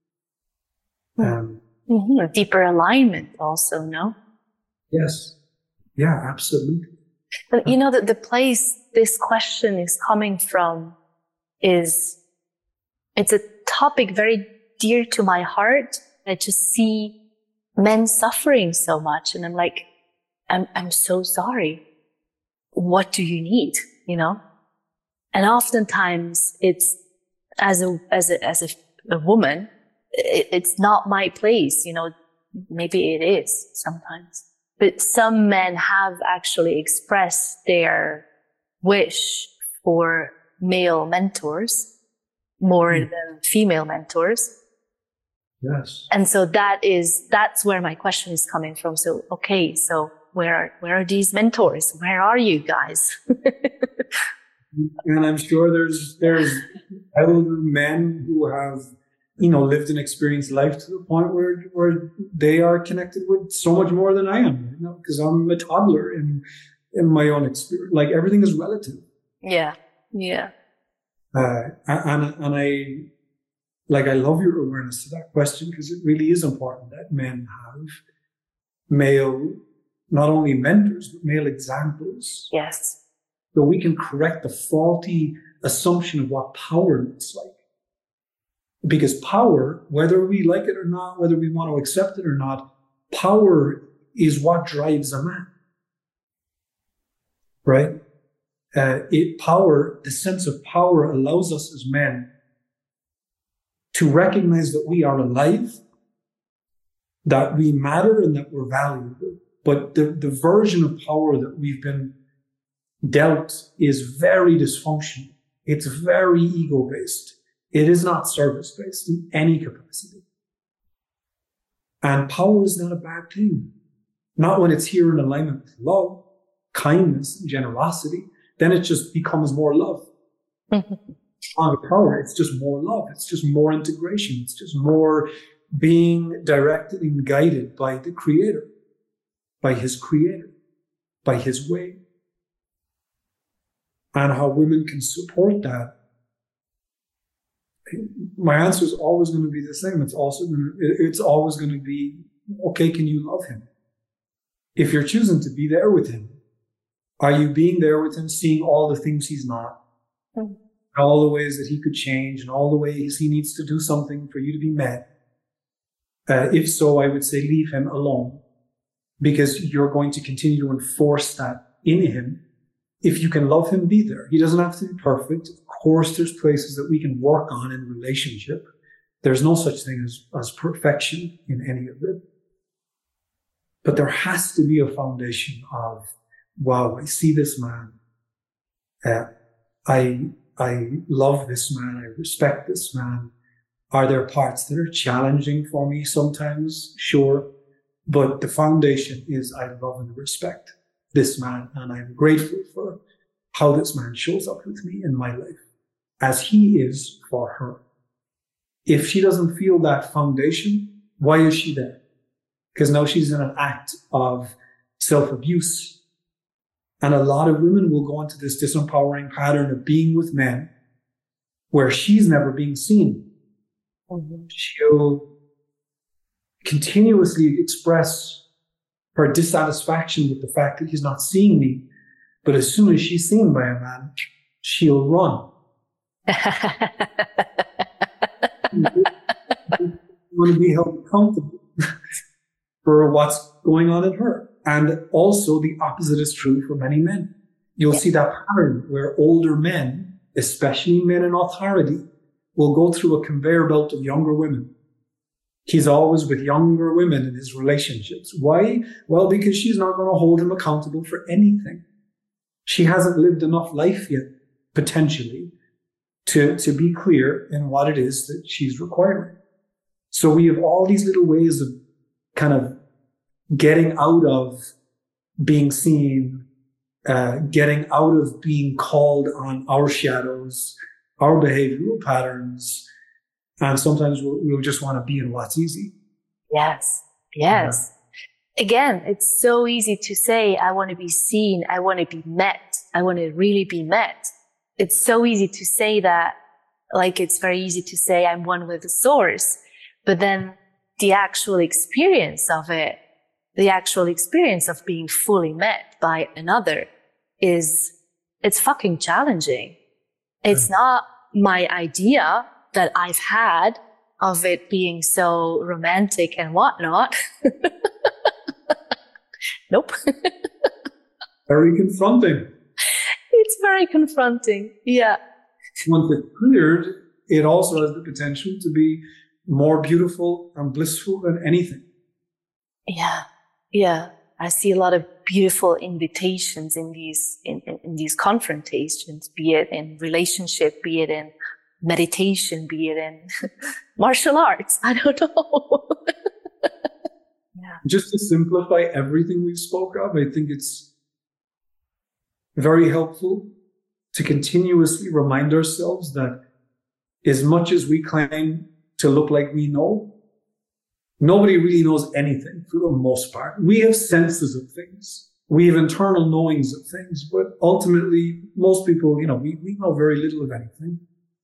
A deeper alignment also, no? Yes. Yeah, absolutely. But you know that the place this question is coming from it's a topic very dear to my heart. I just see men suffering so much, and I'm like, I'm so sorry. What do you need? You know? And oftentimes it's as a woman, it's not my place, you know, maybe it is sometimes, but some men have actually expressed their wish for male mentors more than female mentors. Yes. And so that's where my question is coming from. So, okay, so where are these mentors? Where are you guys? And I'm sure there's elder men who have, you know, lived and experienced life to the point where they are connected with so much more than I am, you know, because I'm a toddler in my own experience. Like, everything is relative. Yeah. Yeah. And I love your awareness to that question, because it really is important that men have male, not only mentors, but male examples. Yes. So we can correct the faulty assumption of what power looks like. Because power, whether we like it or not, whether we want to accept it or not, power is what drives a man. Right? The sense of power allows us as men to recognize that we are alive, that we matter, and that we're valuable. But the version of power that we've been dealt is very dysfunctional. It's very ego-based. It is not service-based in any capacity. And power is not a bad thing. Not when it's here in alignment with love, kindness, and generosity. Then it just becomes more love. Stronger power, it's just more love. It's just more integration. It's just more being directed and guided by the Creator, by His Creator, by His way. And how women can support that. My answer is always going to be the same. It's always going to be, okay, can you love him? If you're choosing to be there with him, are you being there with him, seeing all the things he's not, all the ways that he could change, and all the ways he needs to do something for you to be met? If so, I would say leave him alone, because you're going to continue to enforce that in him. If you can love him, be there. He doesn't have to be perfect. Of course, there's places that we can work on in relationship. There's no such thing as perfection in any of it. But there has to be a foundation of, wow, I see this man. I love this man. I respect this man. Are there parts that are challenging for me sometimes? Sure. But the foundation is I love and respect this man, and I'm grateful for how this man shows up with me in my life, as he is for her. If she doesn't feel that foundation, why is she there? Because now she's in an act of self-abuse. And a lot of women will go into this disempowering pattern of being with men where she's never being seen. She'll continuously express her dissatisfaction with the fact that he's not seeing me But as soon as she's seen by a man, she'll run. Want to be held accountable for what's going on in her. And also the opposite is true for many men. You'll see that pattern where older men, especially men in authority, will go through a conveyor belt of younger women. He's always with younger women in his relationships. Why? Well, because she's not going to hold him accountable for anything. She hasn't lived enough life yet, potentially, to be clear in what it is that she's requiring. So we have all these little ways of kind of getting out of being seen, getting out of being called on our shadows, our behavioral patterns. And sometimes we'll just want to be in what's easy. Yes. Yeah. Again, it's so easy to say, I want to be seen. I want to be met. I want to really be met. It's so easy to say that, like it's very easy to say I'm one with the source. But then the actual experience of it, the actual experience of being fully met by another it's fucking challenging. It's not my idea that I've had of it being so romantic and whatnot. Nope. Very confronting. It's very confronting. Yeah. Once it's cleared, it also has the potential to be more beautiful and blissful than anything. Yeah. Yeah. I see a lot of beautiful invitations in these confrontations, be it in relationship, be it in meditation, be it in martial arts. I don't know. Yeah. Just to simplify everything we spoke of, I think it's very helpful to continuously remind ourselves that as much as we claim to look like we know, nobody really knows anything for the most part. We have senses of things. We have internal knowings of things, but ultimately, most people, we know very little of anything.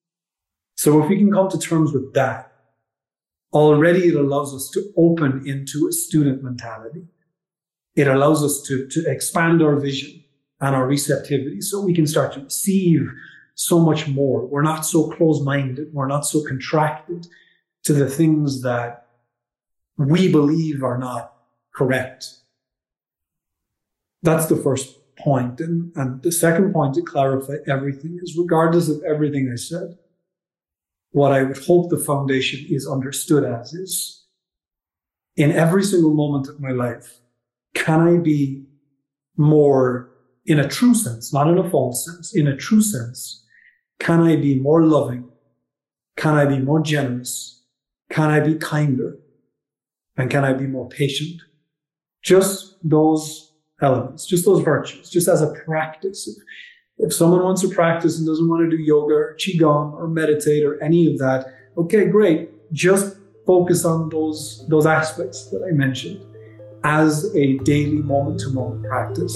So if we can come to terms with that, already it allows us to open into a student mentality. It allows us to expand our vision and our receptivity so we can start to receive so much more. We're not so close-minded. We're not so contracted to the things that we believe are not correct. That's the first point. And the second point to clarify everything is, regardless of everything I said, what I would hope the foundation is understood as is, in every single moment of my life, can I be more, in a true sense, not in a false sense, in a true sense, can I be more loving? Can I be more generous? Can I be kinder? And can I be more patient? Just those elements, just those virtues, just as a practice. If someone wants to practice and doesn't want to do yoga or qigong or meditate or any of that, okay, great. Just focus on those aspects that I mentioned as a daily moment-to-moment practice.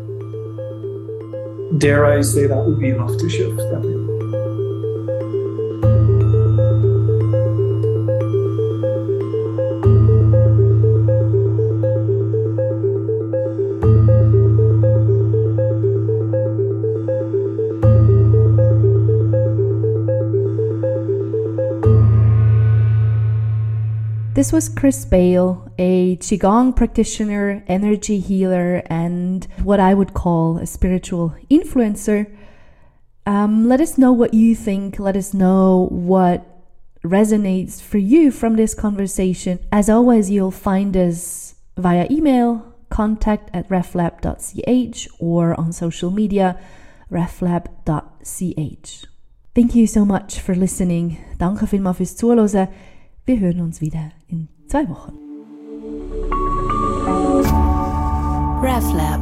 Dare I say that would be enough to shift that. This was Chris Bail, a Qigong practitioner, energy healer, and what I would call a spiritual influencer. Let us know what you think. Let us know what resonates for you from this conversation. As always, you'll find us via email, contact@reflab.ch, or on social media, reflab.ch. Thank you so much for listening. Danke vielmals fürs Zuhören. Wir hören uns wieder in 2 Wochen. RefLab